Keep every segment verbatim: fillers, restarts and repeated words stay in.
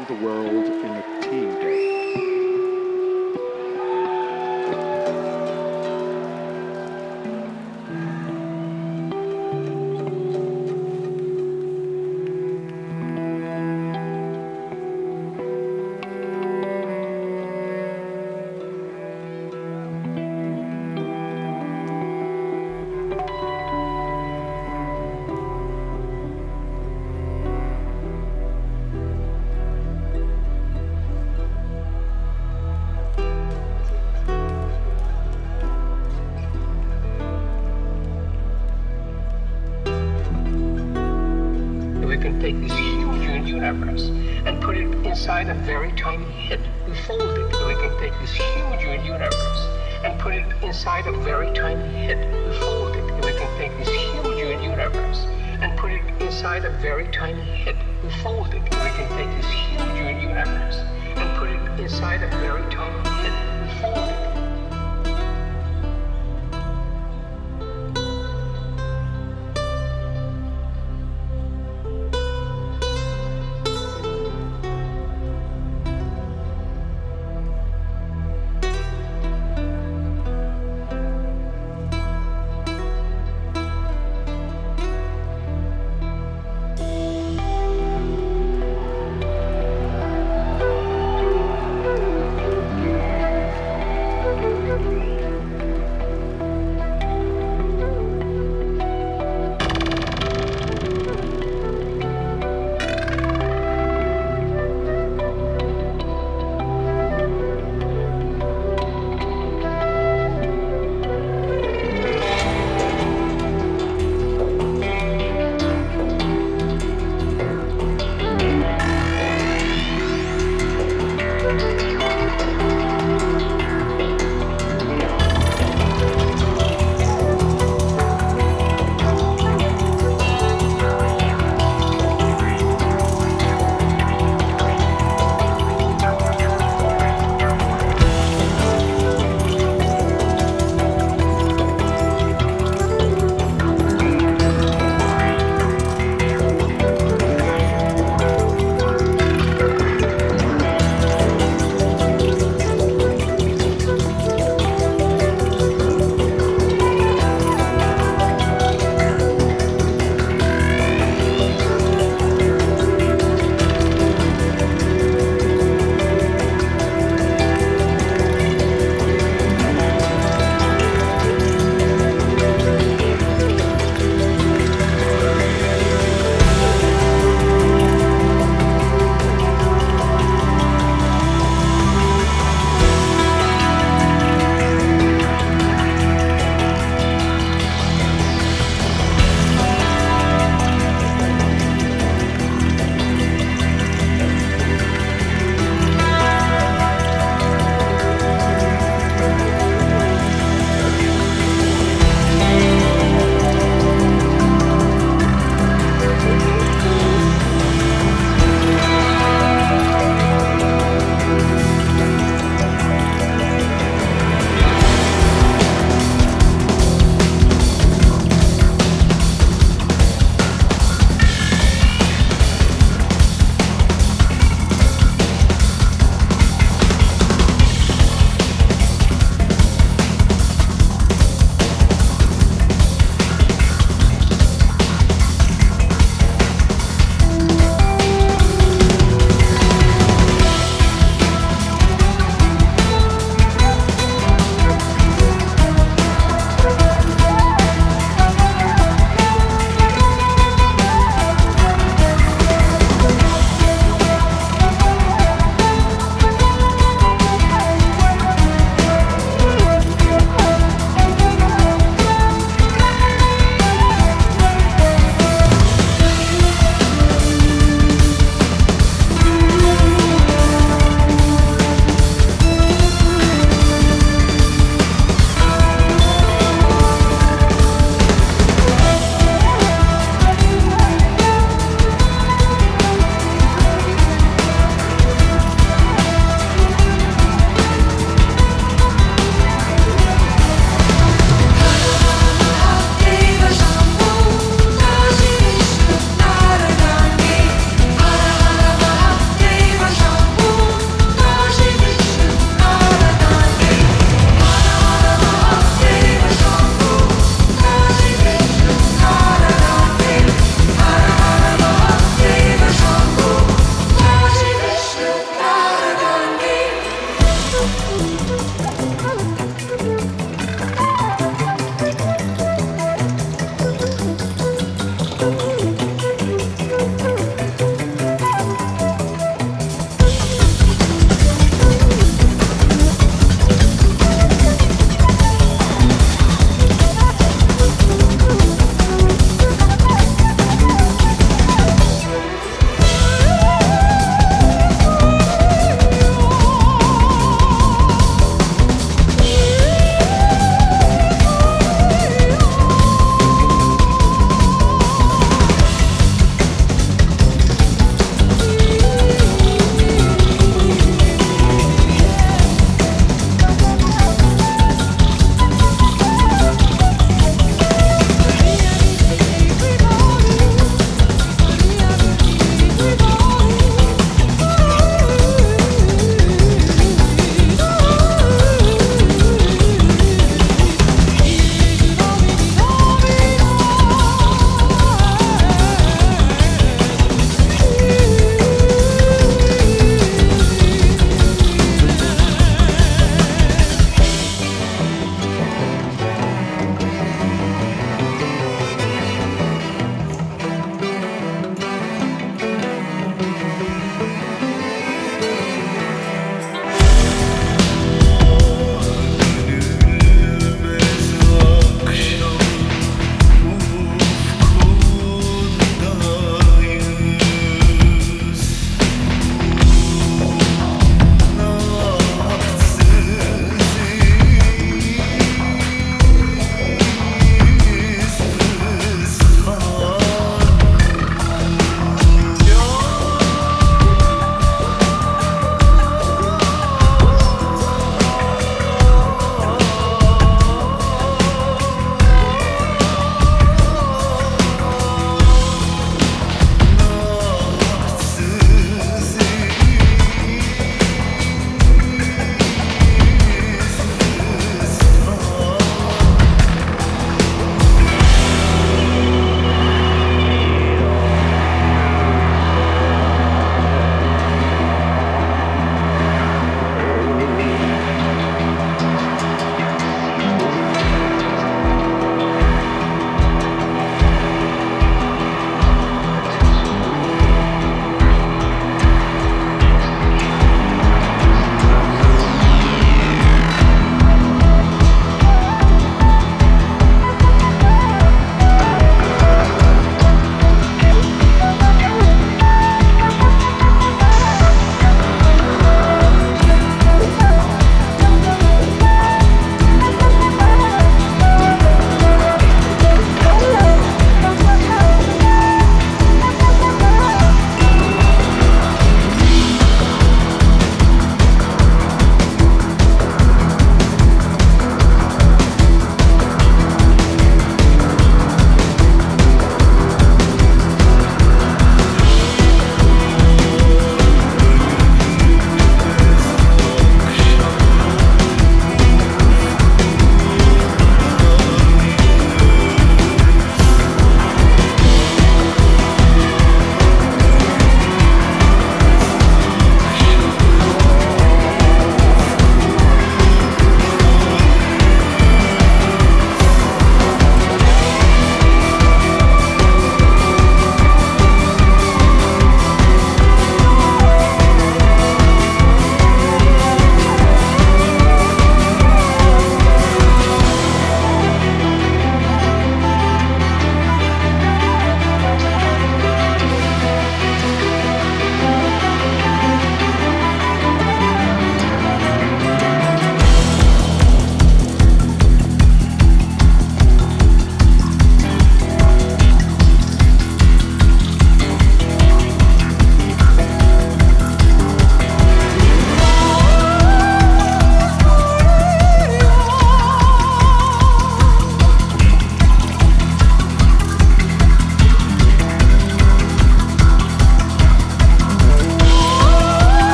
around the world in a tea day. We can take this huge universe and put it inside a very tiny head. We fold it. We can take this huge universe and put it inside a very tiny head. We fold it. We can take this huge universe and put it inside a very tiny head. We fold it. We can take this huge universe and put it inside a very tiny head. We fold it.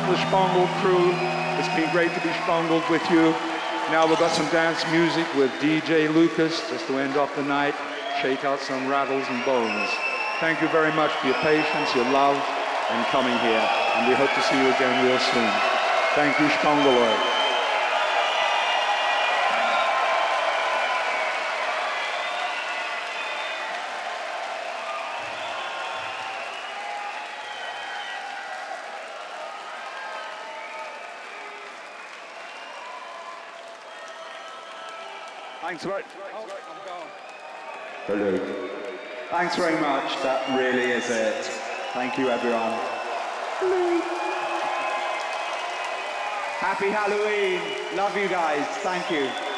the Spangled crew. It's been great to be spangled with you. Now we've got some dance music with D J Lucas just to end off the night, shake out some rattles and bones. Thank you very much for your patience, your love, and coming here. And we hope to see you again real soon. Thank you, Spangeloid. Thanks very, Hello. Thanks very much. That really is it. Thank you, everyone. Hello. Happy Halloween. Love you guys. Thank you.